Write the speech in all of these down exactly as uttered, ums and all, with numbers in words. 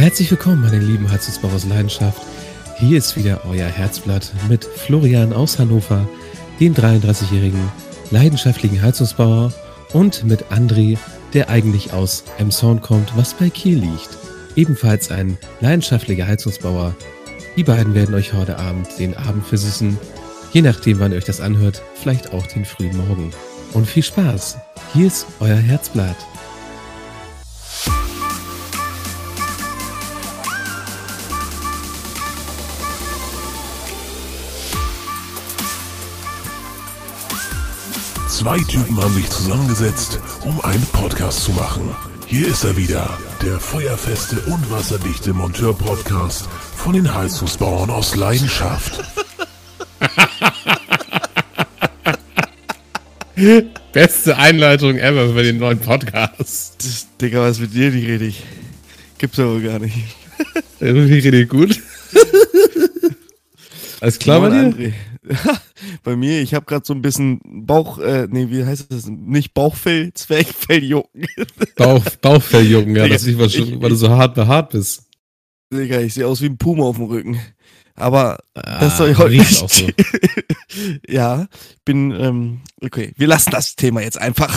Herzlich willkommen, meine lieben Heizungsbauer aus Leidenschaft. Hier ist wieder euer Herzblatt mit Florian aus Hannover, dem dreiunddreißigjährigen leidenschaftlichen Heizungsbauer, und mit André, der eigentlich aus Emshorn kommt, was bei Kiel liegt. Ebenfalls ein leidenschaftlicher Heizungsbauer. Die beiden werden euch heute Abend den Abend versüßen. Je nachdem, wann ihr euch das anhört, vielleicht auch den frühen Morgen. Und viel Spaß. Hier ist euer Herzblatt. Zwei Typen haben sich zusammengesetzt, um einen Podcast zu machen. Hier ist er wieder, der feuerfeste und wasserdichte Monteur-Podcast von den Heizungsbauern aus Leidenschaft. Beste Einleitung ever für den neuen Podcast. Das, Digga, was ist mit dir nicht richtig? Gibt's aber gar nicht. Irgendwie richtig gut. Alles klar bei dir? André. Bei mir, ich habe gerade so ein bisschen Bauch, äh, nee, wie heißt das? Nicht Bauchfell, Zwerchfelljucken. Bauch, Bauchfelljucken, ja, Digga, das ist weil, ich, weil du so hart behaart bist. Digga, ich sehe aus wie ein Puma auf dem Rücken. Aber Ah, das soll ich heute riecht nicht. auch so. Ja, ich bin, ähm, okay, wir lassen das Thema jetzt einfach.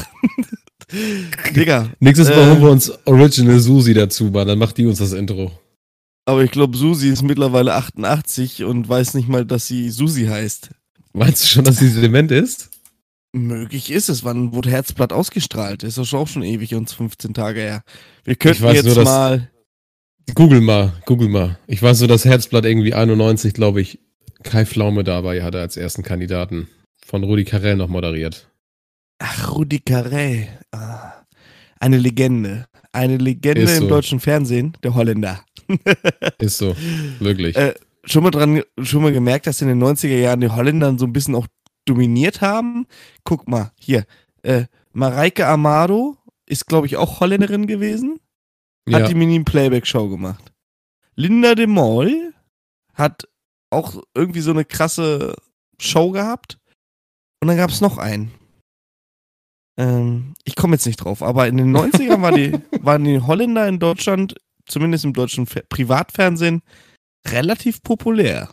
Digga. Nächstes Mal äh, holen wir uns Original Susi dazu, Mann, dann macht die uns das Intro. Aber ich glaube, Susi ist mittlerweile achtundachtzig und weiß nicht mal, dass sie Susi heißt. Meinst du schon, dass sie dement ist? Möglich ist es. Wann wurde Herzblatt ausgestrahlt? Ist doch auch schon ewig und fünfzehn Tage her. Wir könnten weiß jetzt nur, dass- mal... Google mal, Google mal. Ich weiß so, dass Herzblatt irgendwie einundneunzig, glaube ich, Kai Pflaume dabei hatte als ersten Kandidaten. Von Rudi Carrell noch moderiert. Ach, Rudi Carrell. Ah, eine Legende. Eine Legende Ist im so. deutschen Fernsehen, der Holländer. Ist so, wirklich. Äh, schon mal dran, schon mal gemerkt, dass in den neunziger Jahren die Holländer so ein bisschen auch dominiert haben? Guck mal, hier. Äh, Mareike Amado ist, glaube ich, auch Holländerin gewesen. Hat ja. die Mini-Playback-Show gemacht. Linda de Mol hat auch irgendwie so eine krasse Show gehabt. Und dann gab es noch einen. Ähm, ich komme jetzt nicht drauf, aber in den neunzigern war die, waren die Holländer in Deutschland, zumindest im deutschen Fer- Privatfernsehen, relativ populär.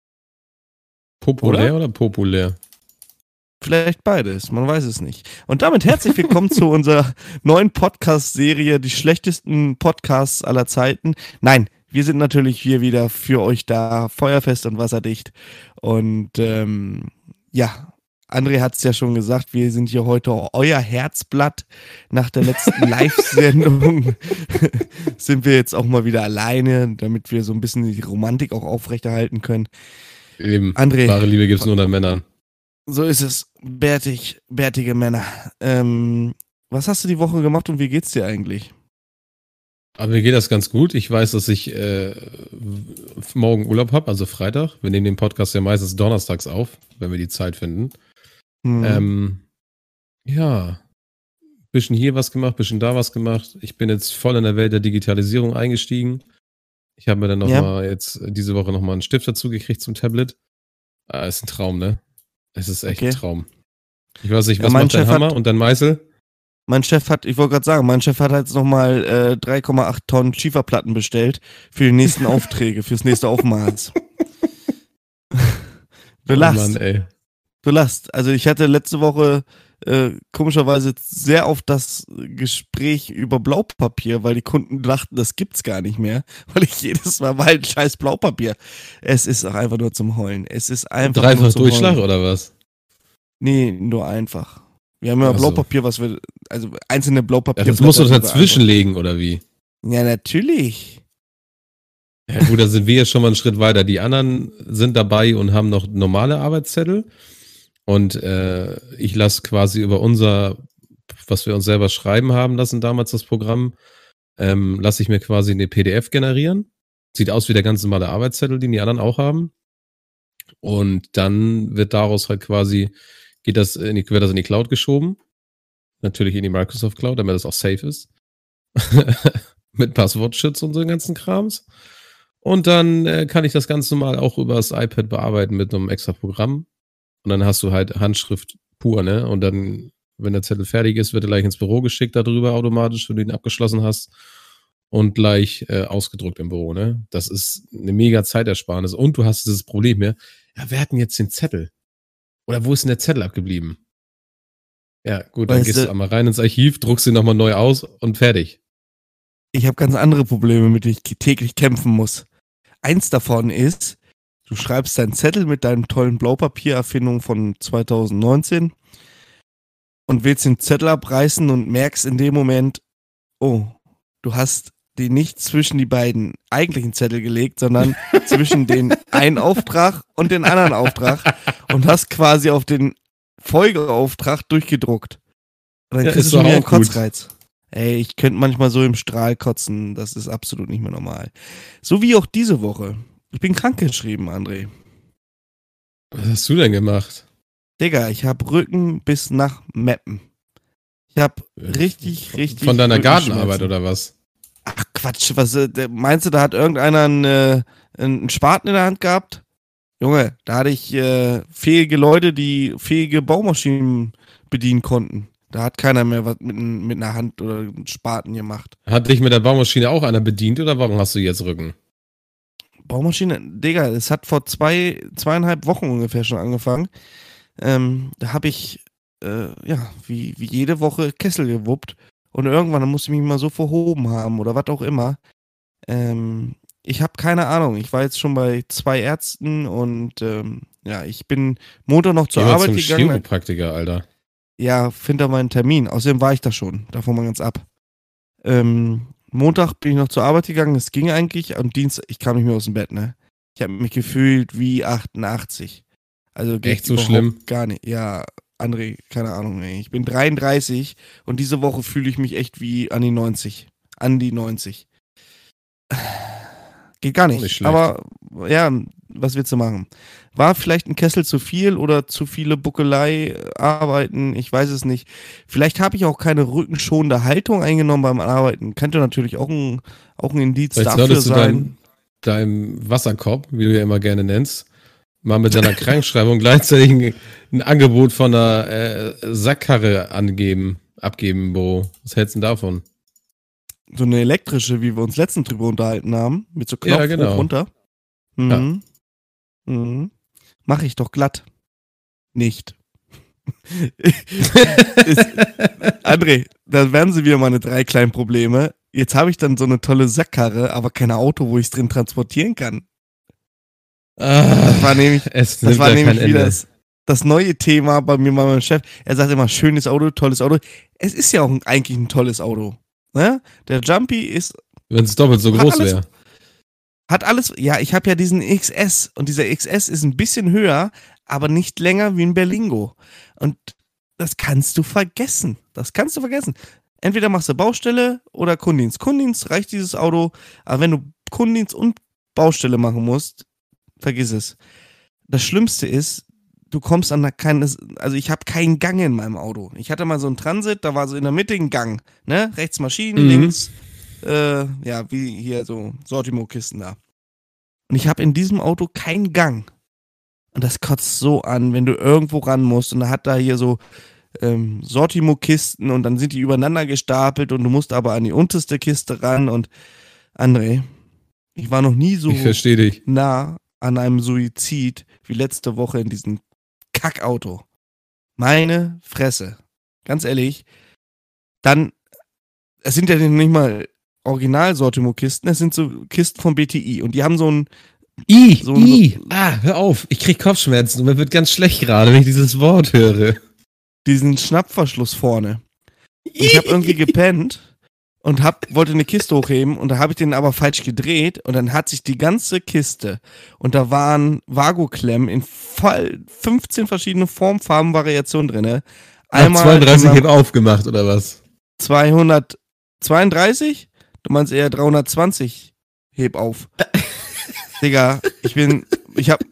Populär oder? oder populär? Vielleicht beides, man weiß es nicht. Und damit herzlich willkommen zu unserer neuen Podcast-Serie, die schlechtesten Podcasts aller Zeiten. Nein, wir sind natürlich hier wieder für euch da, feuerfest und wasserdicht. Und ähm, ja, André hat es ja schon gesagt, wir sind hier heute euer Herzblatt. Nach der letzten Live-Sendung sind wir jetzt auch mal wieder alleine, damit wir so ein bisschen die Romantik auch aufrechterhalten können. Eben, André. wahre Liebe gibt's nur unter Männern. So ist es. Bärtig, bärtige Männer. Ähm, was hast du die Woche gemacht und wie geht's dir eigentlich? Aber mir geht das ganz gut. Ich weiß, dass ich äh, morgen Urlaub habe, also Freitag. Wir nehmen den Podcast ja meistens donnerstags auf, wenn wir die Zeit finden. Hm. Ähm, ja, bisschen hier was gemacht, bisschen da was gemacht. Ich bin jetzt voll in der Welt der Digitalisierung eingestiegen. Ich habe mir dann Ja. nochmal jetzt diese Woche nochmal einen Stift dazu gekriegt zum Tablet. Ah, ist ein Traum, ne? Es ist echt Okay. ein Traum. Ich weiß nicht, Ja, was mein macht dein Chef Hammer hat- und dein Meißel? Mein Chef hat, ich wollte gerade sagen, mein Chef hat jetzt nochmal äh, drei Komma acht Tonnen Schieferplatten bestellt für die nächsten Aufträge, fürs nächste Aufmaß. Du Oh lachst, Mann, ey. du lachst. Also ich hatte letzte Woche äh, komischerweise sehr oft das Gespräch über Blaupapier, weil die Kunden dachten, das gibt's gar nicht mehr, weil ich jedes Mal mal ein scheiß Blaupapier. Es ist auch einfach nur zum Heulen. Es ist einfach nur Dreifach zum Durchschlag Heulen. oder was? Nee, nur einfach. Wir haben ja Ach so. Blaupapier, was wir, also einzelne Blaupapier. Ja, das musst du dazwischen legen, oder wie? Ja, natürlich. Ja gut, da sind wir jetzt schon mal einen Schritt weiter. Die anderen sind dabei und haben noch normale Arbeitszettel. Und äh, ich lasse quasi über unser, was wir uns selber schreiben haben lassen, damals das Programm, ähm, lasse ich mir quasi eine P D F generieren. Sieht aus wie der ganz normale Arbeitszettel, den die anderen auch haben. Und dann wird daraus halt quasi, geht das in die, wird das in die Cloud geschoben. Natürlich in die Microsoft Cloud, damit das auch safe ist. Mit Passwortschutz und so den ganzen Krams. Und dann äh, kann ich das ganz normal auch über das iPad bearbeiten mit einem extra Programm. Und dann hast du halt Handschrift pur, ne? Und dann, wenn der Zettel fertig ist, wird er gleich ins Büro geschickt darüber automatisch, wenn du ihn abgeschlossen hast. und gleich äh, ausgedruckt im Büro, ne? Das ist eine mega Zeitersparnis. Und du hast dieses Problem mehr, ja, wer hat denn jetzt den Zettel? Oder wo ist denn der Zettel abgeblieben? Ja, gut, dann Weißt gehst du du- einmal rein ins Archiv, druckst ihn nochmal neu aus und fertig. Ich habe ganz andere Probleme, mit denen ich täglich kämpfen muss. Eins davon ist, du schreibst deinen Zettel mit deinem tollen Blaupapiererfindung von zwanzig neunzehn und willst den Zettel abreißen und merkst in dem Moment, oh, du hast den nicht zwischen die beiden eigentlichen Zettel gelegt, sondern zwischen den einen Auftrag und den anderen Auftrag und hast quasi auf den Folgeauftrag durchgedruckt. Und dann Ja, kriegst ist du schon doch wieder einen auch gut. Kotzreiz. Ey, ich könnte manchmal so im Strahl kotzen, das ist absolut nicht mehr normal. So wie auch diese Woche. Ich bin krankgeschrieben, André. Was hast du denn gemacht? Digga, ich hab Rücken bis nach Meppen. Ich hab richtig, richtig Von deiner Rückenschmerzen. Gartenarbeit oder was? Ach Quatsch, was äh, der- meinst du, da hat irgendeiner einen, äh, einen Spaten in der Hand gehabt? Junge, da hatte ich äh, fähige Leute, die fähige Baumaschinen bedienen konnten. Da hat keiner mehr was mit, n- mit einer Hand oder einem Spaten gemacht. Hat dich mit der Baumaschine auch einer bedient oder warum hast du jetzt Rücken? Baumaschine, Digga, es hat vor zwei, zweieinhalb Wochen ungefähr schon angefangen. Ähm, da habe ich, äh, ja, wie, wie jede Woche Kessel gewuppt. Und irgendwann musste ich mich mal so verhoben haben oder was auch immer. Ähm, ich habe keine Ahnung. Ich war jetzt schon bei zwei Ärzten und ähm, ja, ich bin Montag noch zur Geh mal Arbeit zum gegangen. Chiropraktiker, Alter. Ja, finde da meinen Termin. Außerdem war ich da schon. Davon mal ganz ab. Ähm, Montag bin ich noch zur Arbeit gegangen. Es ging eigentlich. Am Dienstag, ich kam nicht mehr aus dem Bett, ne? Ich habe mich gefühlt wie achtundachtzig. Also geht Echt so überhaupt schlimm? Gar nicht. Ja, André, keine Ahnung, ey. Ich bin dreiunddreißig und diese Woche fühle ich mich echt wie an die neunzig. An die neunzig. Geht gar nicht. Nicht schlecht. Aber ja, was willst du machen? War vielleicht ein Kessel zu viel oder zu viele Buckelei-Arbeiten? Ich weiß es nicht. Vielleicht habe ich auch keine rückenschonende Haltung eingenommen beim Arbeiten. Könnte natürlich auch ein, auch ein Indiz Vielleicht dafür solltest du sein. dein, deinem Wasserkorb, wie du ja immer gerne nennst, mal mit deiner Krankschreibung gleichzeitig ein, ein Angebot von einer äh, Sackkarre angeben, abgeben, Bo. Was hältst du denn davon? So eine elektrische, wie wir uns letztens drüber unterhalten haben, mit so Knopf Ja, genau. hoch runter. Mhm. Mhm. Mache ich doch glatt. Nicht. Ist, André, da werden sie wieder meine drei kleinen Probleme. Jetzt habe ich dann so eine tolle Sackkarre, aber kein Auto, wo ich es drin transportieren kann. Das war nämlich, es das nimmt war ja nämlich kein wieder Ende. das, das neue Thema bei mir, bei meinem Chef. Er sagt immer, schönes Auto, tolles Auto. Es ist ja auch ein, eigentlich ein tolles Auto. Ne? Der Jumpy ist, Wenn es doppelt so Hat groß alles- wäre. hat alles, ja, ich habe ja diesen X S und dieser X S ist ein bisschen höher, aber nicht länger wie ein Berlingo. Und das kannst du vergessen. Das kannst du vergessen. Entweder machst du Baustelle oder Kundendienst. Kundendienst reicht dieses Auto, aber wenn du Kundendienst und Baustelle machen musst, vergiss es. Das Schlimmste ist, du kommst an keine, also ich habe keinen Gang in meinem Auto. Ich hatte mal so einen Transit, da war so in der Mitte ein Gang, ne? Rechts Maschinen, Mhm. links, äh, ja, wie hier so Sortimo-Kisten da. Und ich habe in diesem Auto keinen Gang. Und das kotzt so an, wenn du irgendwo ran musst und da hat da hier so ähm, Sortimo-Kisten und dann sind die übereinander gestapelt und du musst aber an die unterste Kiste ran und André, ich war noch nie so Ich verstehe dich. nah an einem Suizid wie letzte Woche in diesem Kackauto. Meine Fresse. Ganz ehrlich. Dann, es sind ja nicht mal Original-Sortimo-Kisten, es sind so Kisten vom B T I und die haben so ein, I, So- I. Ah, hör auf. Ich krieg Kopfschmerzen und mir wird ganz schlecht gerade, wenn ich dieses Wort höre. diesen Schnappverschluss vorne. Und ich habe irgendwie gepennt und hab, wollte eine Kiste hochheben und da habe ich den aber falsch gedreht und dann hat sich die ganze Kiste und da waren Vago-Klemmen in voll fünfzehn verschiedene Formfarben Variationen drinne. Einmal zweiunddreißig in heb aufgemacht, oder was? zweihundertzweiunddreißig? Du meinst eher dreihundertzwanzig heb auf. Digga, ich bin, ich hab,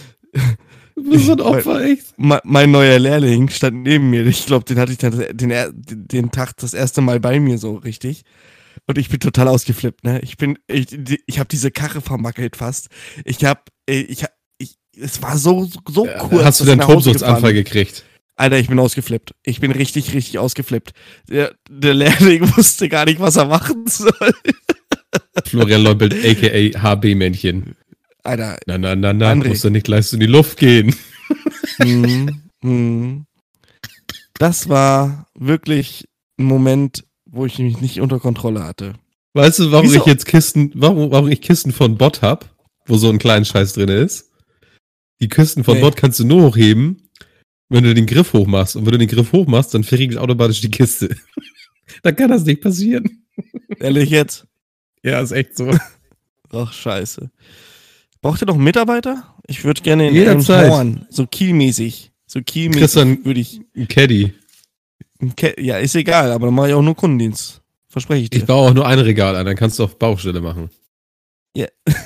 Du bist so ein Opfer, echt. me- mein neuer Lehrling stand neben mir. Ich glaube, den hatte ich dann den, er- den Tag das erste Mal bei mir so richtig. Und ich bin total ausgeflippt, ne? Ich bin, ich, die- ich habe diese Karre vermackelt fast. Ich hab, ey, ich, hab- ich, es war so, so kurz. Hast du dass ich denn nach Hause Tobsuchtsanfall gefahren bin. gekriegt? Alter, ich bin ausgeflippt. Ich bin richtig, richtig ausgeflippt. Der, der Lehrling wusste gar nicht, was er machen soll. Florian Leupelt, a k a. H B-Männchen. Alter. Na, na, na, na, André. musst du nicht gleich so in die Luft gehen. Mhm, mhm. Das war wirklich ein Moment, wo ich mich nicht unter Kontrolle hatte. Weißt du, warum Wieso? ich jetzt Kisten, warum, warum ich Kisten von Bot hab, wo so ein kleiner Scheiß drin ist? Die Kisten von Nee. Bot kannst du nur hochheben, wenn du den Griff hochmachst. Und wenn du den Griff hochmachst, dann verriegelt automatisch die Kiste. Dann kann das nicht passieren. Ehrlich jetzt? Ja, ist echt so. Ach, scheiße. Braucht ihr noch einen Mitarbeiter? Ich würde gerne in Jederzeit. Elmshorn, so kielmäßig. So kielmäßig Christian- würde ich. Ein Caddy. Ja, ist egal, aber dann mache ich auch nur Kundendienst. Verspreche ich dir. Ich baue auch nur ein Regal an, dann kannst du auf Baustelle machen. Ja.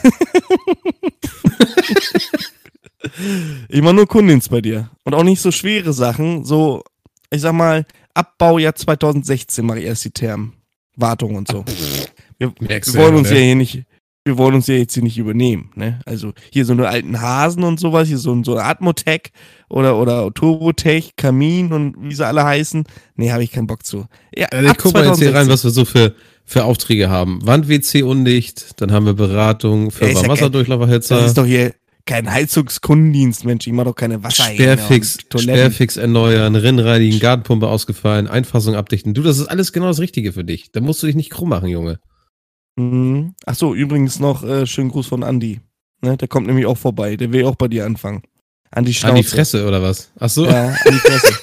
Ich mache nur Kundendienst bei dir. Und auch nicht so schwere Sachen. So, ich sag mal, Abbaujahr zwanzig sechzehn mache ich erst die Thermen. Wartung und so. Wir, Merkst wir du wollen ja, uns ne? ja hier nicht, wir wollen uns ja jetzt hier nicht übernehmen, ne? Also hier so eine alten Hasen und sowas, hier so, ein- so ein Atmotech oder, oder Turbotech, Kamin und wie sie alle heißen. Nee, habe ich keinen Bock zu. Ja, Also ich ab guck mal jetzt hier rein, zwanzig sechzehn. was wir so für, für Aufträge haben. Wand-W C undicht, dann haben wir Beratung für Ja, ist ja Wasserdurchlauferhitzer. Das ist doch hier kein Heizungskundendienst, Mensch. Ich mache doch keine Wasserhähne Sperrfix, und Toiletten. Sperrfix erneuern, Rinnreinigen, Gartenpumpe ausgefallen, Einfassung abdichten. Du, das ist alles genau das Richtige für dich. Da musst du dich nicht krumm machen, Junge. Mhm. Ach so, übrigens noch äh, schönen Gruß von Andi. Ne, der kommt nämlich auch vorbei. Der will auch bei dir anfangen. An die Schnauze. An die Fresse oder was? Ach so. Ja, an die Fresse.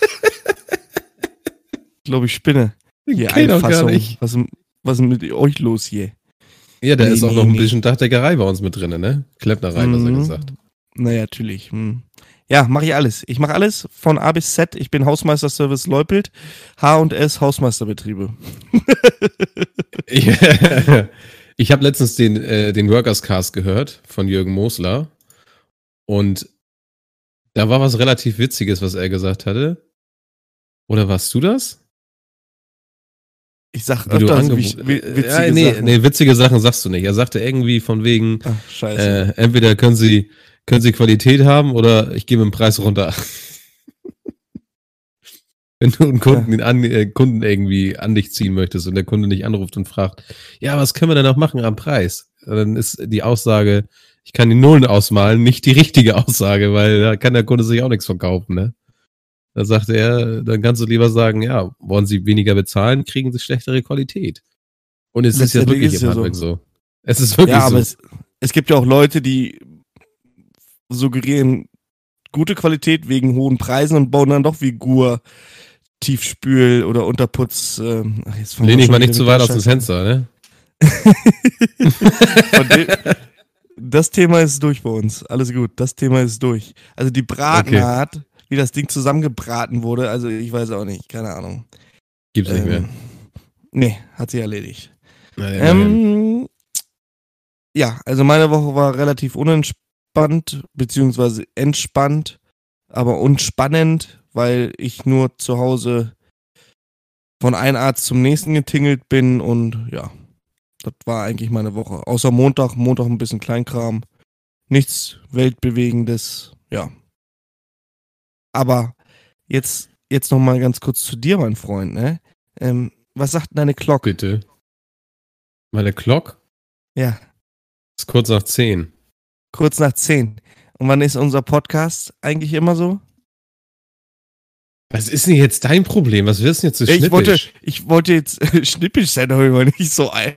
Ich glaube, ich spinne. Hier, Geht doch gar Einfassung. nicht. Was, was ist mit euch los hier? Ja, da Nee, ist auch nee, noch ein nee. bisschen Dachdeckerei bei uns mit drin, ne? Klempnerei, was er Mhm. gesagt. Naja, natürlich. Hm. Ja, mache ich alles. Ich mache alles von A bis Z. Ich bin Hausmeisterservice Leupelt, H und S Hausmeisterbetriebe. Ja. Ich habe letztens den, äh, den Workers Cast gehört von Jürgen Mosler und da war was relativ Witziges, was er gesagt hatte. Oder warst du das? Ich sag Wie du öfter so angeb- wie, wie, witzige ja, nee, Sachen. nee, witzige Sachen sagst du nicht. Er sagte irgendwie von wegen, Ach, scheiße. äh, entweder können sie, können sie Qualität haben oder ich gebe den Preis runter. Wenn du einen Kunden, an, äh, Kunden irgendwie an dich ziehen möchtest und der Kunde nicht anruft und fragt, ja, was können wir denn noch machen am Preis? Dann ist die Aussage, ich kann die Nullen ausmalen, nicht die richtige Aussage, weil da kann der Kunde sich auch nichts verkaufen, ne? Da sagte er, dann kannst du lieber sagen, ja, wollen sie weniger bezahlen, kriegen sie schlechtere Qualität. Und es ist ja Letztendlich wirklich ist im es ja Handwerk so. Es ist wirklich Ja, aber so. es, es gibt ja auch Leute, die suggerieren gute Qualität wegen hohen Preisen und bauen dann doch wie Gur, Tiefspül oder Unterputz. Äh, ach, jetzt fangen wir Lehn dich schon mal wieder nicht zu mit weit der aus dem Scheiße Fenster, ne? Von dem, das Thema ist durch bei uns. Alles gut, das Thema ist durch. Also die Bratenart, wie das Ding zusammengebraten wurde, also ich weiß auch nicht, keine Ahnung. Gibt's nicht mehr. Ähm, nee, hat sich erledigt. Na, immerhin. Ähm, ja, also meine Woche war relativ unentspannt, beziehungsweise entspannt, aber unspannend, weil ich nur zu Hause von einem Arzt zum nächsten getingelt bin und ja, das war eigentlich meine Woche. Außer Montag, Montag ein bisschen Kleinkram, nichts Weltbewegendes, ja. Aber jetzt, jetzt noch mal ganz kurz zu dir, mein Freund, ne? Ähm, was sagt denn deine Glocke? Bitte. Meine Glock Ja. ist kurz nach zehn. Kurz nach zehn. Und wann ist unser Podcast eigentlich immer so? Was ist denn jetzt dein Problem? Was wirst du jetzt so ich, schnippisch? wollte, ich wollte jetzt schnippisch sein, aber immer nicht so ein.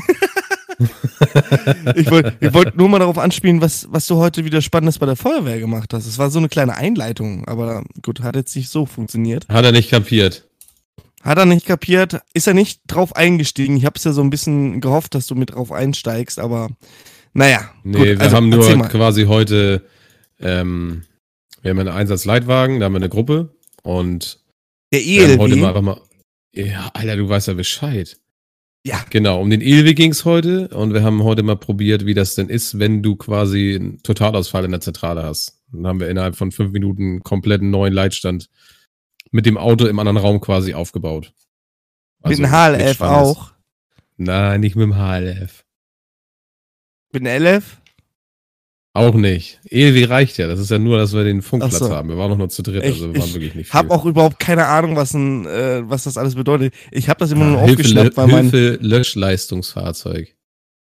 ich wollte ich wollt nur mal darauf anspielen, was, was du heute wieder Spannendes bei der Feuerwehr gemacht hast. Es war so eine kleine Einleitung, aber gut, hat jetzt nicht so funktioniert. Hat er nicht kapiert. Hat er nicht kapiert, ist er nicht drauf eingestiegen. Ich habe es ja so ein bisschen gehofft, dass du mit drauf einsteigst, aber naja. Nee, gut, wir also, haben erzähl nur mal. quasi heute, ähm, wir haben einen Einsatzleitwagen, da haben wir eine Gruppe und Der wir haben heute mal E L W. einfach mal, ja, Alter, du weißt ja Bescheid. Ja. Genau, um den E L W ging's heute und wir haben heute mal probiert, wie das denn ist, wenn du quasi einen Totalausfall in der Zentrale hast. Dann haben wir innerhalb von fünf Minuten einen kompletten neuen Leitstand mit dem Auto im anderen Raum quasi aufgebaut. Mit Also dem H L nichts F Spannendes. auch. Nein, nicht mit dem H L F. Mit dem L F. Auch nicht. E L W reicht ja. Das ist ja nur, dass wir den Funkplatz Ach so. haben. Wir waren noch nur zu dritt, Ich- also wir waren ich wirklich nicht viel. Hab auch überhaupt keine Ahnung, was, ein, äh, was das alles bedeutet. Ich habe das immer nur Hilfe, aufgeschnappt, weil mein Hilfe Löschleistungsfahrzeug.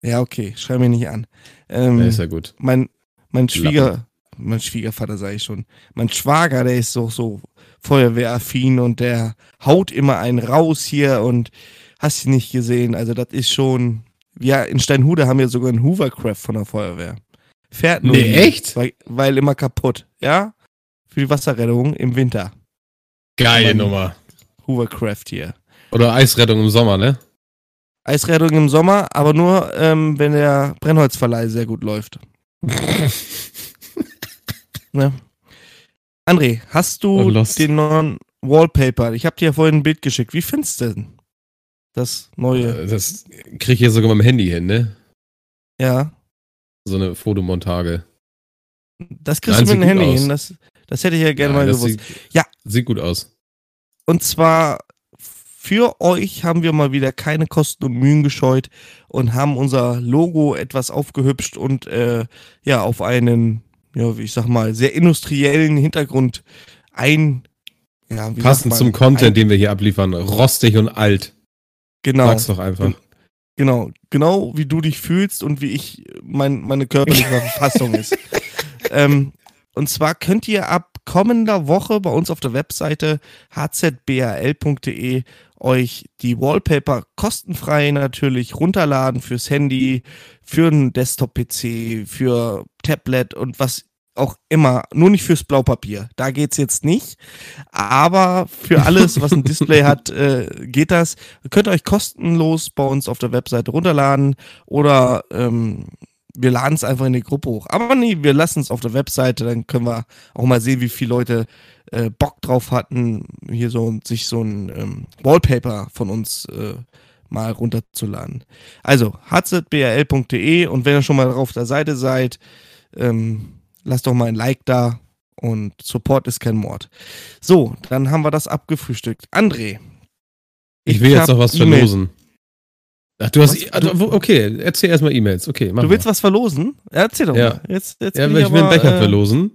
Ja, okay, schrei mich nicht an. Ähm, Ja, ist ja gut. Mein, mein Schwieger, mein Schwiegervater sage ich schon, mein Schwager, der ist so, so feuerwehraffin und der haut immer einen raus hier und hast du nicht gesehen. Also das ist schon, ja, in Steinhude haben wir sogar einen Hoovercraft von der Feuerwehr. Fährt nur Nee, nie, echt? Weil, weil immer kaputt, ja? Für die Wasserrettung im Winter. Geile Mann. Nummer. Hoovercraft hier. Oder Eisrettung im Sommer, ne? Eisrettung im Sommer, aber nur, ähm, wenn der Brennholzverleih sehr gut läuft. Ne? André, hast Oh, du Lost. den neuen Wallpaper? Ich habe dir ja vorhin ein Bild geschickt. Wie findest du denn das neue? Äh, Das krieg ich ja sogar mit dem Handy hin, ne? Ja, So eine Fotomontage. das kriegst Nein, du mit dem sieht gut Handy aus. hin. Das, das hätte ich ja gerne Ja, mal das gewusst. Sieht, Ja. Sieht gut aus. Und zwar für euch haben wir mal wieder keine Kosten und Mühen gescheut und haben unser Logo etwas aufgehübscht und äh, ja auf einen, ja, wie ich sag mal, sehr industriellen Hintergrund ein, ja, wie sagt Passend man, zum Content, ein, den wir hier abliefern. Rostig und alt. genau, Sag's doch einfach. genau, genau wie du dich fühlst und wie ich mein, meine körperliche Verfassung ist. ähm, und zwar könnt ihr ab kommender Woche bei uns auf der Webseite h z b a l punkt d e euch die Wallpaper kostenfrei natürlich runterladen fürs Handy, für einen Desktop-P C, für Tablet und was auch immer, nur nicht fürs Blaupapier. Da geht's jetzt nicht, aber für alles, was ein Display hat, äh, geht das. Ihr könnt euch kostenlos bei uns auf der Webseite runterladen oder ähm, wir laden es einfach in die Gruppe hoch. Aber nee, wir lassen es auf der Webseite, dann können wir auch mal sehen, wie viele Leute äh, Bock drauf hatten, hier so sich so ein ähm, Wallpaper von uns äh, mal runterzuladen. Also h z b a l punkt d e und wenn ihr schon mal auf der Seite seid, ähm, lasst doch mal ein Like da und Support ist kein Mord. So, dann haben wir das abgefrühstückt. André. Ich will jetzt hab noch was E-Mail. verlosen. Ach, du hast. Was? E- also, okay, erzähl erstmal E-Mails. Okay, mach Du willst mal. was verlosen? Erzähl doch Ja. mal. Jetzt, jetzt Ja, bin ich will einen aber, Becher äh, verlosen.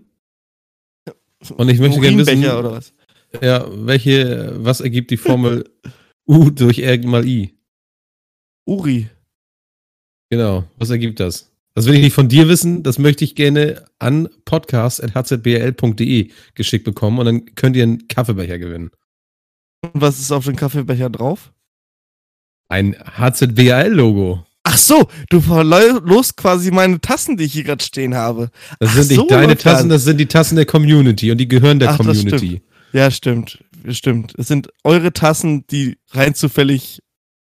Und ich möchte gerne wissen, Urinbecher oder was? ja, welche, was ergibt die Formel U durch R mal I? Uri. Genau, was ergibt das? Das will ich nicht von dir wissen, das möchte ich gerne an podcast at h z b l punkt d e geschickt bekommen und dann könnt ihr einen Kaffeebecher gewinnen. Und was ist auf dem Kaffeebecher drauf? Ein H Z B A L-Logo. Ach so, du verlost quasi meine Tassen, die ich hier gerade stehen habe. Das Ach sind nicht so, deine läuft das. Tassen, das sind die Tassen der Community und die gehören der Ach, das Community. Ja, stimmt. Stimmt. Es sind eure Tassen, die rein zufällig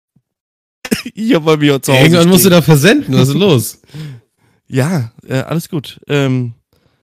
hier bei mir zu Hause Irgendwann musst du stehen. da versenden, was ist los? Ja, äh, alles gut. Ähm,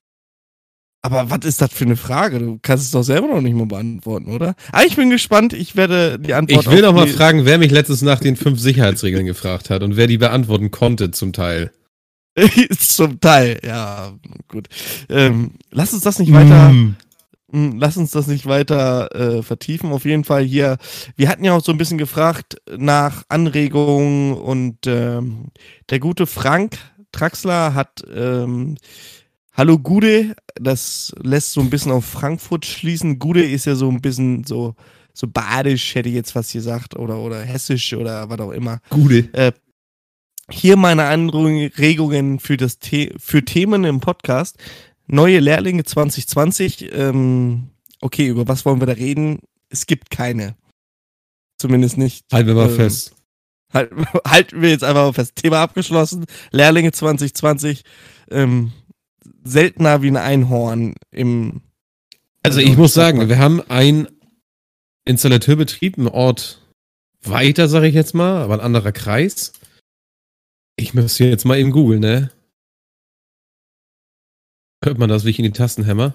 aber was ist das für eine Frage? Du kannst es doch selber noch nicht mal beantworten, oder? Aber ich bin gespannt. Ich werde die Antwort Ich will auf noch mal die- fragen, wer mich letztens nach den fünf Sicherheitsregeln gefragt hat und wer die beantworten konnte zum Teil. Zum Teil, ja, gut. Ähm, lass uns das nicht weiter, Mm. mh, lass uns das nicht weiter äh, vertiefen. Auf jeden Fall hier, wir hatten ja auch so ein bisschen gefragt nach Anregungen und ähm, der gute Frank Traxler hat ähm, Hallo Gude, das lässt so ein bisschen auf Frankfurt schließen. Gude ist ja so ein bisschen so, so badisch, hätte ich jetzt fast gesagt, oder, oder hessisch oder was auch immer. Gute. Äh, hier meine Anregungen für, das The- für Themen im Podcast. Neue Lehrlinge zwanzig zwanzig. Ähm, okay, über was wollen wir da reden? Es gibt keine. Zumindest nicht. Halten wir mal ähm, fest. Halt, halten wir jetzt einfach mal fest. Thema abgeschlossen. Lehrlinge zwanzig zwanzig. Ähm, seltener wie ein Einhorn im. Also ich muss sagen, wir haben einen Installateurbetrieb, einen Ort weiter, sage ich jetzt mal, aber ein anderer Kreis. Ich müsste jetzt mal eben googeln, ne? Hört man das, wie ich in die Tasten hämmer?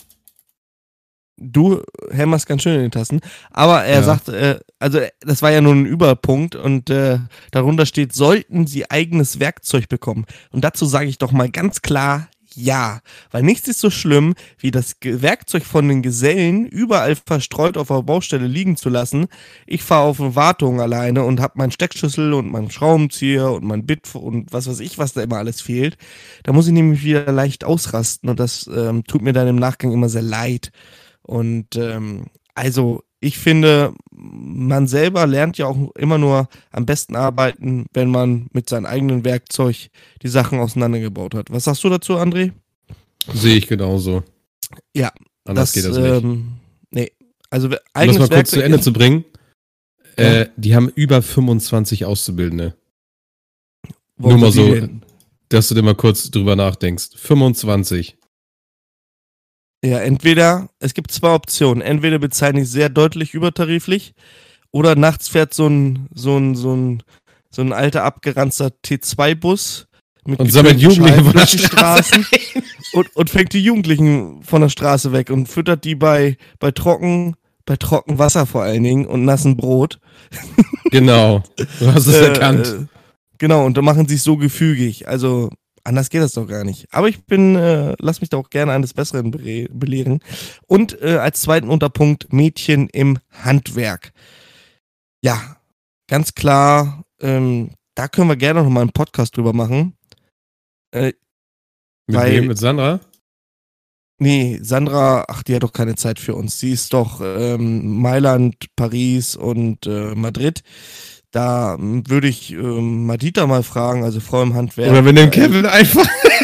Du hämmerst ganz schön in den Tasten. Aber er Ja. sagt, äh, also das war ja nur ein Überpunkt und äh, darunter steht, sollten sie eigenes Werkzeug bekommen. Und dazu sage ich doch mal ganz klar, ja. Weil nichts ist so schlimm, wie das Ge- Werkzeug von den Gesellen überall verstreut auf der Baustelle liegen zu lassen. Ich fahre auf eine Wartung alleine und habe meinen Steckschlüssel und meinen Schraubenzieher und mein Bit und was weiß ich, was da immer alles fehlt. Da muss ich nämlich wieder leicht ausrasten und das ähm, tut mir dann im Nachgang immer sehr leid. Und ähm, also ich finde, man selber lernt ja auch immer nur am besten arbeiten, wenn man mit seinem eigenen Werkzeug die Sachen auseinandergebaut hat. Was sagst du dazu, André? Sehe ich genauso. Ja. Anders das, geht das nicht. Ähm, nee. Also Um das eigenes mal kurz Werkzeug zu Ende ist- zu bringen. Ja. Äh, die haben über fünfundzwanzig Auszubildende. Wo Nur mal sind die so, denn? dass du dir mal kurz drüber nachdenkst. fünfundzwanzig. Ja, entweder, es gibt zwei Optionen. Entweder bezahlen die sehr deutlich übertariflich oder nachts fährt so ein, so ein, so ein, so ein alter abgeranzter T zwei Bus mit Und sammelt gekühlten Jugendliche Scheiben von der durch die Straßen und, und fängt die Jugendlichen von der Straße weg und füttert die bei, bei trocken, bei trocken Wasser vor allen Dingen und nassen Brot. Genau. Du hast es Äh, erkannt. äh, Genau, und dann machen sie es so gefügig. Also, anders geht das doch gar nicht. Aber ich bin, äh, lass mich da auch gerne eines Besseren bere- belehren. Und äh, als zweiten Unterpunkt Mädchen im Handwerk. Ja, ganz klar, ähm, da können wir gerne noch mal einen Podcast drüber machen. Äh, Mit weil- wem? Mit Sandra? nee, Sandra, ach, die hat doch keine Zeit für uns. Sie ist doch ähm, Mailand, Paris und äh, Madrid. Da ähm, würde ich ähm, Madita mal fragen, also Frau im Handwerk. Oder wir nehmen Äh, Kevin einfach.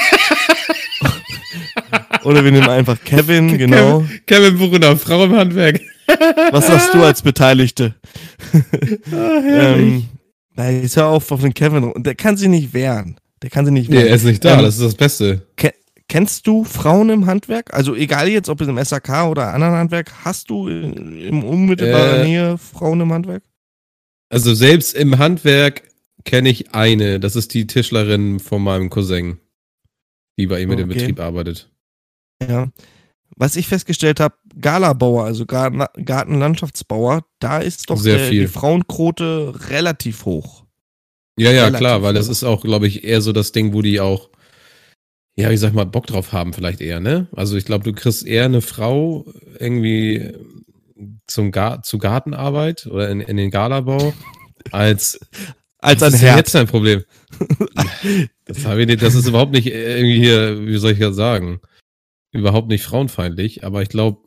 Oder wir nehmen einfach Kevin, genau. Kevin Brunner, Frau im Handwerk. Was sagst du als Beteiligte? Ah, herrlich. ähm, nein, jetzt hör auf auf den Kevin. Und der kann sich nicht wehren. Der kann sich nicht Nee, wehren. er ist nicht da, Ähm, das ist das Beste. Kennst du Frauen im Handwerk? Also egal jetzt, ob im S A K oder anderen Handwerk, hast du in, im unmittelbaren Äh, Nähe Frauen im Handwerk? Also selbst im Handwerk kenne ich eine, das ist die Tischlerin von meinem Cousin, die bei ihm mit dem Okay. Betrieb arbeitet. Ja. Was ich festgestellt habe, Galabauer, also Garten- Gartenlandschaftsbauer, da ist doch Sehr der, viel. die Frauenquote relativ hoch. Ja, ja, Relativ klar, weil das hoch. ist auch, glaube ich, eher so das Ding, wo die auch, ja, ich sag mal, Bock drauf haben vielleicht eher, ne? Also ich glaube, du kriegst eher eine Frau irgendwie zum Gar zu Gartenarbeit oder in, in den Galabau als Als Was ein ist denn Herd. jetzt dein Problem? Das, habe ich nicht, das ist überhaupt nicht irgendwie hier, wie soll ich das sagen? Überhaupt nicht frauenfeindlich, aber ich glaube,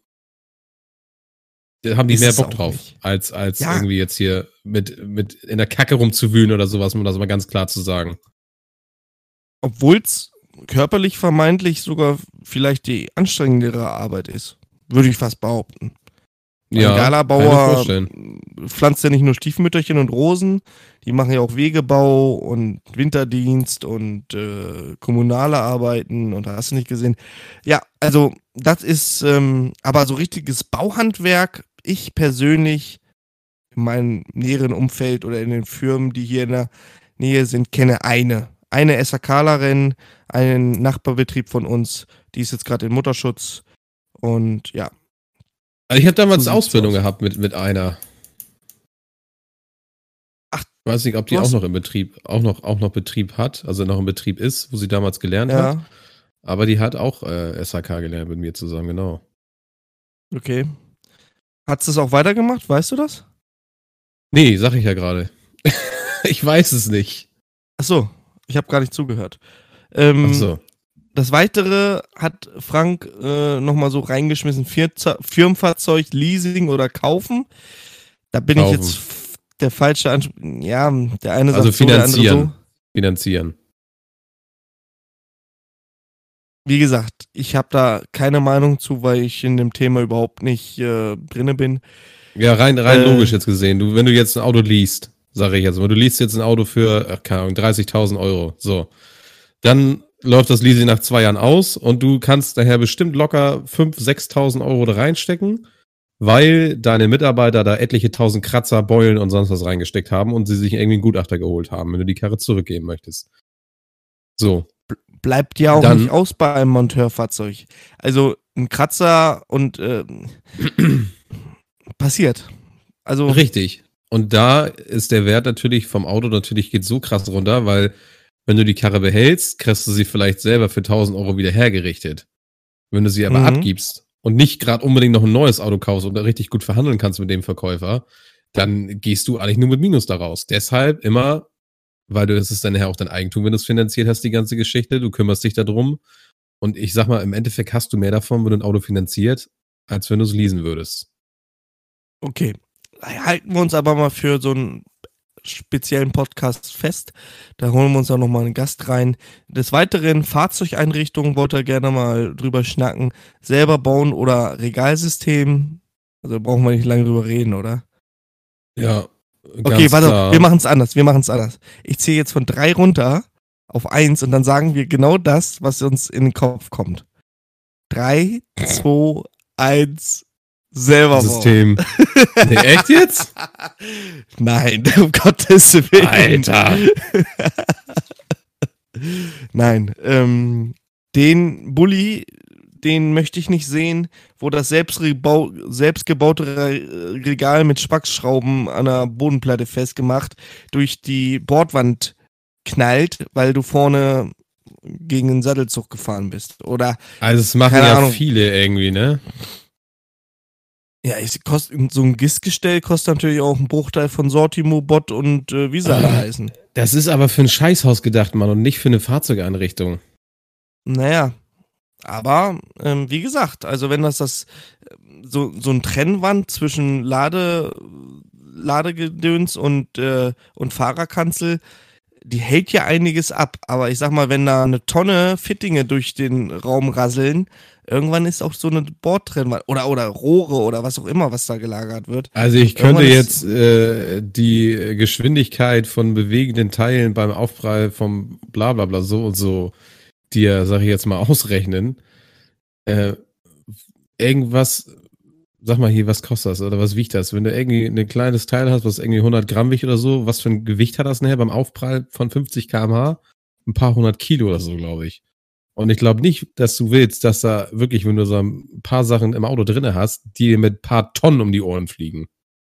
da haben die Ist mehr es Bock auch drauf, nicht. als, als Ja. irgendwie jetzt hier mit, mit in der Kacke rumzuwühlen oder sowas, um das mal ganz klar zu sagen. Obwohl es körperlich vermeintlich sogar vielleicht die anstrengendere Arbeit ist. Würde ich fast behaupten. Ein Ja, kann ich mir Galabauer vorstellen. pflanzt ja nicht nur Stiefmütterchen und Rosen, die machen ja auch Wegebau und Winterdienst und äh, kommunale Arbeiten und hast du nicht gesehen. Ja, also das ist ähm, aber so richtiges Bauhandwerk. Ich persönlich in meinem näheren Umfeld oder in den Firmen, die hier in der Nähe sind, kenne eine. Eine SAKlerin, einen Nachbarbetrieb von uns, die ist jetzt gerade in Mutterschutz und ja. Also ich habe damals So eine sieht's Ausbildung aus. gehabt mit, mit einer. Ach, ich weiß nicht, ob die du auch hast- noch im Betrieb, auch noch, auch noch Betrieb hat, also noch im Betrieb ist, wo sie damals gelernt hat. Ja, Aber die hat auch äh, S H K gelernt mit mir zusammen, genau. okay. Hat es auch weitergemacht? Weißt du das? Nee, sag ich ja gerade. Ich weiß es nicht. Ach so, ich habe gar nicht zugehört. Ähm, Ach so. Das Weitere hat Frank äh, nochmal so reingeschmissen, Firza- Firmenfahrzeug, Leasing oder kaufen. Da bin Kaufen. ich jetzt f- der falsche Ansprech. Ja, der eine Also sagt so, der andere finanzieren. so. Finanzieren. Wie gesagt, ich habe da keine Meinung zu, weil ich in dem Thema überhaupt nicht äh, drinne bin. Ja, rein, rein Äh. logisch jetzt gesehen. Du, wenn du jetzt ein Auto liest, sage ich jetzt mal, du liest jetzt ein Auto für, ach, keine Ahnung, dreißigtausend Euro. So. Dann läuft das Leasing nach zwei Jahren aus und du kannst daher bestimmt locker fünftausend, sechstausend Euro da reinstecken, weil deine Mitarbeiter da etliche tausend Kratzer, Beulen und sonst was reingesteckt haben und sie sich irgendwie einen Gutachter geholt haben, wenn du die Karre zurückgeben möchtest. So. Bleibt ja auch Dann- nicht aus bei einem Monteurfahrzeug. Also ein Kratzer und äh, passiert. Also Richtig. Und da ist der Wert natürlich vom Auto natürlich geht so krass runter, weil wenn du die Karre behältst, kriegst du sie vielleicht selber für tausend Euro wieder hergerichtet. Wenn du sie aber Mhm. abgibst und nicht gerade unbedingt noch ein neues Auto kaufst und da richtig gut verhandeln kannst mit dem Verkäufer, dann gehst du eigentlich nur mit Minus da raus. Deshalb immer, weil du, das ist dann ja auch dein Eigentum, wenn du es finanziert hast, die ganze Geschichte, du kümmerst dich darum. Und ich sag mal, im Endeffekt hast du mehr davon, wenn du ein Auto finanziert, als wenn du es leasen würdest. Okay, halten wir uns aber mal für so einen speziellen Podcast fest. Da holen wir uns auch nochmal einen Gast rein. Des Weiteren Fahrzeugeinrichtungen wollte er gerne mal drüber schnacken. Selber bauen oder Regalsystem. Also brauchen wir nicht lange drüber reden, oder? Ja. Okay, warte, klar. wir machen es anders. Wir machen es anders. Ich zähle jetzt von drei runter auf eins und dann sagen wir genau das, was uns in den Kopf kommt. Drei, zwei, eins. Selber System. Nee, echt jetzt? Nein, um Gottes Willen. Alter. Nein, ähm, den Bulli, den möchte ich nicht sehen, wo das selbstgebau- selbstgebaute Re- Regal mit Spackschrauben an der Bodenplatte festgemacht durch die Bordwand knallt, weil du vorne gegen den Sattelzug gefahren bist. Oder also es machen ja Ahnung. viele irgendwie, ne? Ja, ich kost, so ein G I S-Gestell kostet natürlich auch einen Bruchteil von Sortimo, Bot und äh, wie sie alle heißen. Das ist aber für ein Scheißhaus gedacht, Mann, und nicht für eine Fahrzeugeinrichtung. Naja, aber ähm, wie gesagt, also wenn das das so, so ein Trennwand zwischen Lade, Ladegedöns und, äh, und Fahrerkanzel, die hält ja einiges ab. Aber ich sag mal, wenn da eine Tonne Fittinge durch den Raum rasseln, irgendwann ist auch so eine Bordtrennwand oder, oder Rohre oder was auch immer, was da gelagert wird. Also ich könnte jetzt äh, die Geschwindigkeit von bewegenden Teilen beim Aufprall vom Blablabla so und so dir, sag ich jetzt mal, ausrechnen. Äh, irgendwas, sag mal hier, was kostet das oder was wiegt das? Wenn du irgendwie ein kleines Teil hast, was irgendwie hundert Gramm wiegt oder so, was für ein Gewicht hat das nachher beim Aufprall von fünfzig Kilometer pro Stunde? Ein paar hundert Kilo oder so, glaube ich. Und ich glaube nicht, dass du willst, dass da wirklich, wenn du so ein paar Sachen im Auto drin hast, die mit ein paar Tonnen um die Ohren fliegen.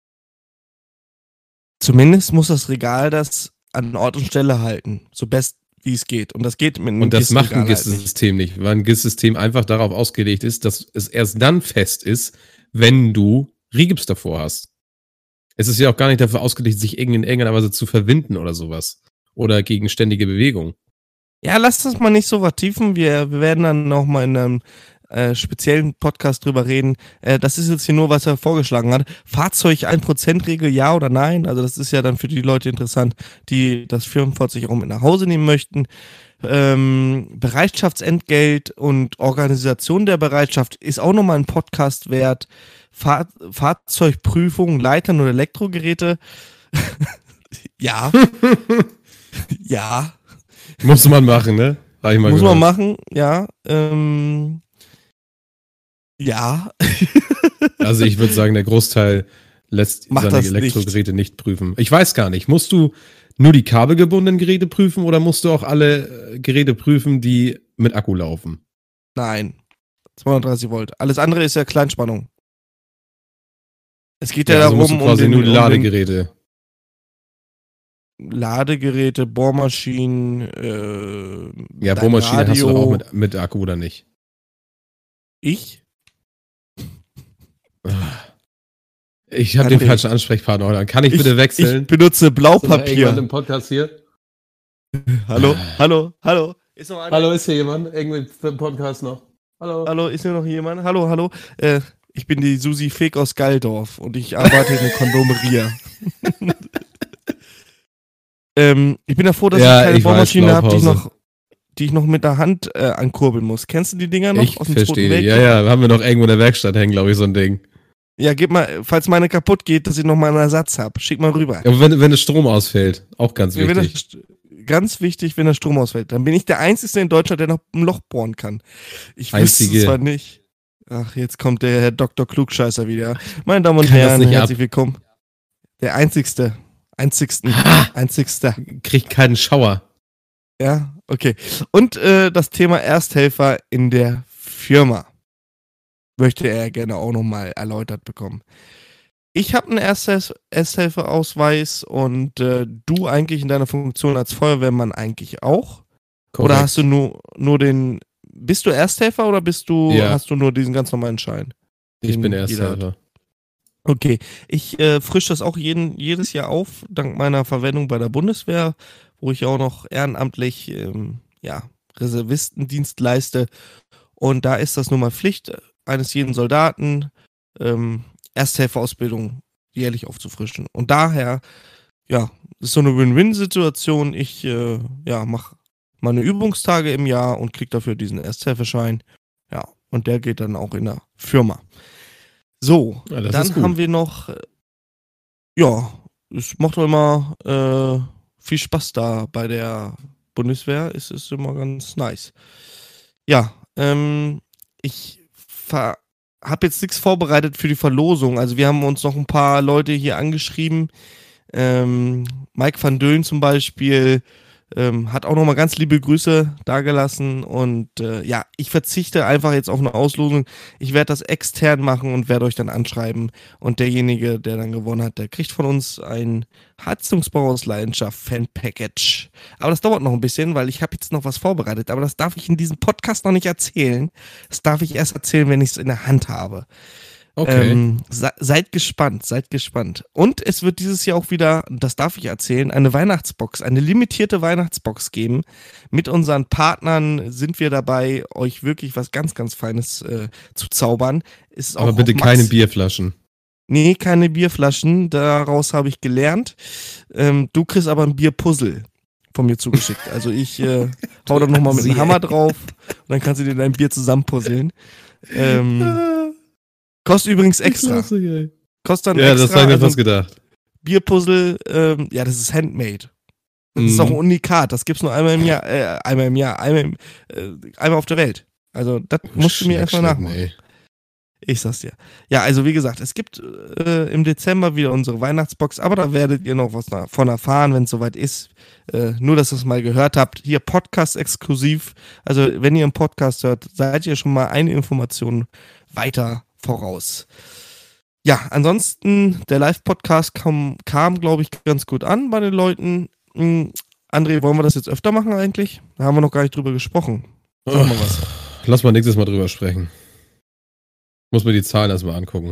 Zumindest muss das Regal das an Ort und Stelle halten, so best wie es geht. Und das geht mit einem Und das macht ein G I S-Regal halt G I S-System nicht, weil ein G I S-System einfach darauf ausgelegt ist, dass es erst dann fest ist, wenn du Rigips davor hast. Es ist ja auch gar nicht dafür ausgelegt, sich in irgendeiner Weise zu verwinden oder sowas. Oder gegen ständige Bewegung. Ja, lasst uns mal nicht so vertiefen. Wir, wir werden dann nochmal in einem äh, speziellen Podcast drüber reden. Äh, das ist jetzt hier nur, was er vorgeschlagen hat. Fahrzeug ein Prozent Regel, ja oder nein? Also das ist ja dann für die Leute interessant, die das Firmenfahrzeug auch mit nach Hause nehmen möchten. Ähm, Bereitschaftsentgelt und Organisation der Bereitschaft ist auch nochmal ein Podcast wert. Fahr- Fahrzeugprüfung, Leitern und Elektrogeräte. Ja. Ja. Muss man machen, ne? Hab ich mal Muss gehört. man machen, ja. Ähm, ja. Also ich würde sagen, der Großteil lässt Macht seine das Elektrogeräte nicht. nicht prüfen. Ich weiß gar nicht. Musst du nur die kabelgebundenen Geräte prüfen oder musst du auch alle äh, Geräte prüfen, die mit Akku laufen? Nein. zweihundertdreißig Volt. Alles andere ist ja Kleinspannung. Es geht ja, Ja, also darum, musst du quasi um den, nur die um Ladegeräte. den Ladegeräte, Bohrmaschinen, äh, Ja, dein Bohrmaschine hast du Radio. doch auch mit, mit Akku oder nicht? Ich? Ich habe den André. falschen Ansprechpartner heute. Kann ich, Ich, bitte wechseln? ich benutze Sind wir irgendwann Blaupapier. im Podcast hier? Hallo, hallo, hallo. Ist noch einer? Hallo, ist hier jemand? Irgendwie für den Podcast noch? Hallo? Hallo, ist hier noch jemand? Hallo, hallo. Äh, ich bin die Susi Feg aus Galdorf und ich arbeite in der Kondomeria. ähm, ich bin ja froh, dass Ja, ich keine ich weiß, Bohrmaschine habe, die ich Blaupause. noch, die ich noch mit der Hand äh, ankurbeln muss. Kennst du die Dinger noch Ich aus dem Zweiten verstehe. Weltkrieg? Ja, ja, haben wir noch irgendwo in der Werkstatt hängen, glaube ich, so ein Ding. Ja, gib mal, falls meine kaputt geht, dass ich noch mal einen Ersatz habe. Schick mal rüber. Aber wenn, wenn der Strom ausfällt, auch ganz Ja, wenn wichtig. das, ganz wichtig, wenn der Strom ausfällt. Dann bin ich der Einzige in Deutschland, der noch ein Loch bohren kann. Ich wüsste Einzige. es zwar nicht. Ach, jetzt kommt der Herr Doktor Klugscheißer wieder. Meine Damen und Kann das Herren, nicht herzlich willkommen. Der Einzigste. Einzigsten. Einzigster. Kriegt keinen Schauer. Ja, okay. Und äh, das Thema Ersthelfer in der Firma möchte er gerne auch nochmal erläutert bekommen. Ich habe einen Ersthel- Ersthelferausweis und äh, du eigentlich in deiner Funktion als Feuerwehrmann eigentlich auch? Korrekt. Oder hast du nur, nur den, bist du Ersthelfer oder bist du, Ja. hast du nur diesen ganz normalen Schein? Ich den bin jeder hat? Ersthelfer. Okay, ich äh, frische das auch jeden, jedes Jahr auf, dank meiner Verwendung bei der Bundeswehr, wo ich auch noch ehrenamtlich ähm, ja, Reservistendienst leiste. Und da ist das nun mal Pflicht eines jeden Soldaten. Ähm, Ersthelferausbildung jährlich aufzufrischen. Und daher, ja, ist so eine Win-Win-Situation. Ich, äh, ja, mache meine Übungstage im Jahr und kriege dafür diesen Ersthelferschein. Ja, und der geht dann auch in der Firma. So, Ja, das ist dann gut. haben wir noch, äh, ja, es macht auch immer äh, viel Spaß da bei der Bundeswehr. Es ist immer ganz nice. Ja, ähm, ich ver habe jetzt nichts vorbereitet für die Verlosung. Also wir haben uns noch ein paar Leute hier angeschrieben. Ähm, Mike van Dölen zum Beispiel ähm, hat auch nochmal ganz liebe Grüße dagelassen. Und äh, ja, ich verzichte einfach jetzt auf eine Auslosung. Ich werde das extern machen und werde euch dann anschreiben. Und derjenige, der dann gewonnen hat, der kriegt von uns ein Heizungsbau aus Leidenschaft Fan-Package. Aber das dauert noch ein bisschen, weil ich habe jetzt noch was vorbereitet. Aber das darf ich in diesem Podcast noch nicht erzählen. Das darf ich erst erzählen, wenn ich es in der Hand habe. Okay. Ähm, se seid gespannt, seid gespannt. Und es wird dieses Jahr auch wieder, das darf ich erzählen, eine Weihnachtsbox, eine limitierte Weihnachtsbox geben. Mit unseren Partnern sind wir dabei, euch wirklich was ganz, ganz Feines äh, zu zaubern. Es ist Aber auch bitte auf keine Max- Bierflaschen. Nee, keine Bierflaschen. Daraus habe ich gelernt. Ähm, du kriegst aber ein Bierpuzzle von mir zugeschickt. Also ich äh, hau da nochmal mit dem Assi, Hammer ey. drauf und dann kannst du dir dein Bier zusammenpuzzeln. Ähm, kostet übrigens extra. Kostet dann Ja, extra. das habe ich mir also fast gedacht. Bierpuzzle, ähm, ja, das ist handmade. Das ist Mhm. auch ein Unikat. Das gibt's nur einmal im Jahr, äh, einmal im Jahr, einmal, im, äh, einmal auf der Welt. Also das musst du mir erstmal Schleck, nachmachen. ey. Ich sag's dir. Ja, also wie gesagt, es gibt äh, im Dezember wieder unsere Weihnachtsbox, aber da werdet ihr noch was davon erfahren, wenn es soweit ist. Äh, nur, dass ihr es mal gehört habt. Hier Podcast exklusiv. Also wenn ihr einen Podcast hört, seid ihr schon mal eine Information weiter voraus. Ja, ansonsten, der Live-Podcast kam, kam glaube ich, ganz gut an bei den Leuten. Hm, André, wollen wir das jetzt öfter machen eigentlich? Da haben wir noch gar nicht drüber gesprochen. Sag mal was. Lass mal nächstes Mal drüber sprechen. Muss mir die Zahlen erstmal angucken.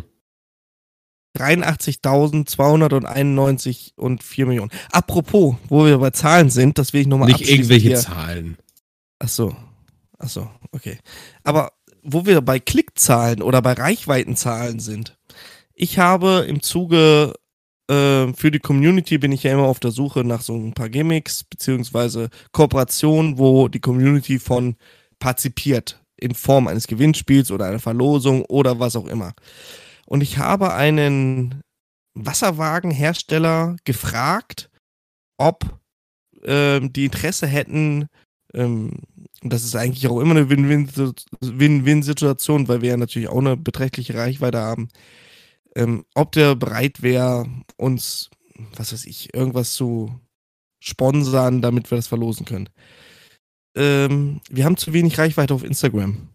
dreiundachtzigtausendzweihunderteinundneunzig und vier Millionen. Apropos, wo wir bei Zahlen sind, das will ich nochmal Nicht irgendwelche Zahlen. Ach so, ach so, okay. Aber wo wir bei Klickzahlen oder bei Reichweitenzahlen sind, ich habe im Zuge äh, für die Community bin ich ja immer auf der Suche nach so ein paar Gimmicks beziehungsweise Kooperationen, wo die Community von partizipiert in Form eines Gewinnspiels oder einer Verlosung oder was auch immer. Und ich habe einen Wasserwagenhersteller gefragt, ob ähm, die Interesse hätten, ähm, und das ist eigentlich auch immer eine Win-Win- Win-Win-Situation, weil wir ja natürlich auch eine beträchtliche Reichweite haben, ähm, ob der bereit wäre, uns, was weiß ich, irgendwas zu sponsern, damit wir das verlosen können. Ähm, wir haben zu wenig Reichweite auf Instagram.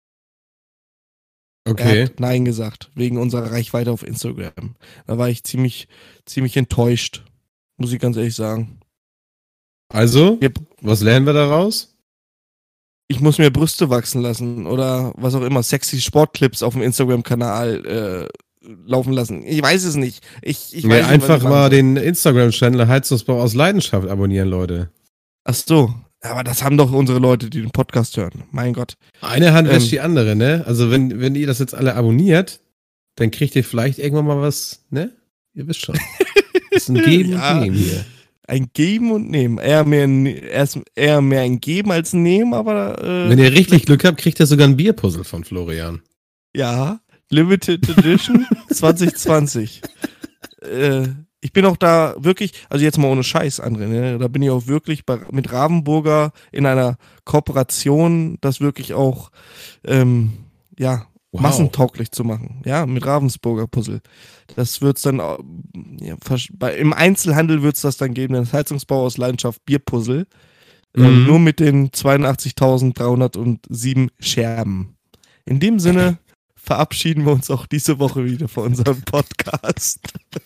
Er Okay. hat Nein gesagt, wegen unserer Reichweite auf Instagram. Da war ich ziemlich, ziemlich enttäuscht, muss ich ganz ehrlich sagen. Also, Yep. was lernen wir daraus? Ich muss mir Brüste wachsen lassen oder was auch immer, sexy Sportclips auf dem Instagram-Kanal äh, laufen lassen. Ich weiß es nicht. Ich, ich Ja, weiß nicht, was einfach ich machen mal soll. den Instagram-Channel Heizungsbau aus Leidenschaft abonnieren, Leute. Ach so, aber das haben doch unsere Leute, die den Podcast hören. Mein Gott. Eine Hand Ähm. wäscht die andere, ne? Also wenn, wenn ihr das jetzt alle abonniert, dann kriegt ihr vielleicht irgendwann mal was, ne? Ihr wisst schon. Das ist ein Geben Ja. und Nehmen hier. Ein Geben und Nehmen. Eher mehr, ein- erst, eher mehr ein Geben als ein Nehmen, aber äh, Wenn ihr richtig Glück habt, kriegt ihr sogar ein Bierpuzzle von Florian. ja, Limited Edition zwanzig zwanzig. Äh, ich bin auch da wirklich, also jetzt mal ohne Scheiß, André, ne? Da bin ich auch wirklich bei, mit Ravensburger in einer Kooperation, das wirklich auch, ähm, ja, Wow. massentauglich zu machen. Ja, mit Ravensburger Puzzle. Das wird's dann, äh, ja, versch- bei, im Einzelhandel wird's das dann geben, das Heizungsbau aus Leidenschaft Bierpuzzle. Ähm, Mhm. nur mit den zweiundachtzigtausenddreihundertsieben Scherben. In dem Sinne verabschieden wir uns auch diese Woche wieder von unserem Podcast.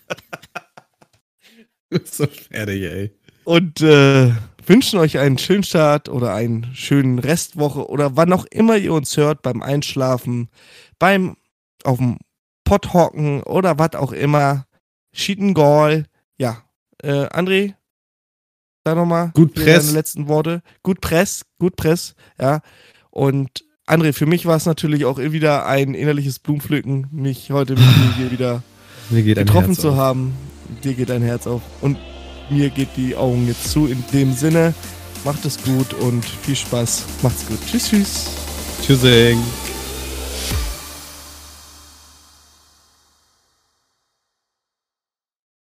So fertig, ey. Und äh, wünschen euch einen schönen Start oder einen schönen Restwoche oder wann auch immer ihr uns hört, beim Einschlafen, beim auf dem Pott hocken oder was auch immer. Schiedengall. Ja, äh, André, sag nochmal Gut hier Press. deine letzten Worte. Gut Press, gut Press, ja. Und André, für mich war es natürlich auch wieder ein innerliches Blumenpflücken, mich heute mit dir hier wieder Mir geht ein getroffen Herz zu auf. haben. Dir geht ein Herz auf und mir geht die Augen jetzt zu. In dem Sinne, macht es gut und viel Spaß. Macht's gut. Tschüss, tschüss. Tschüssing.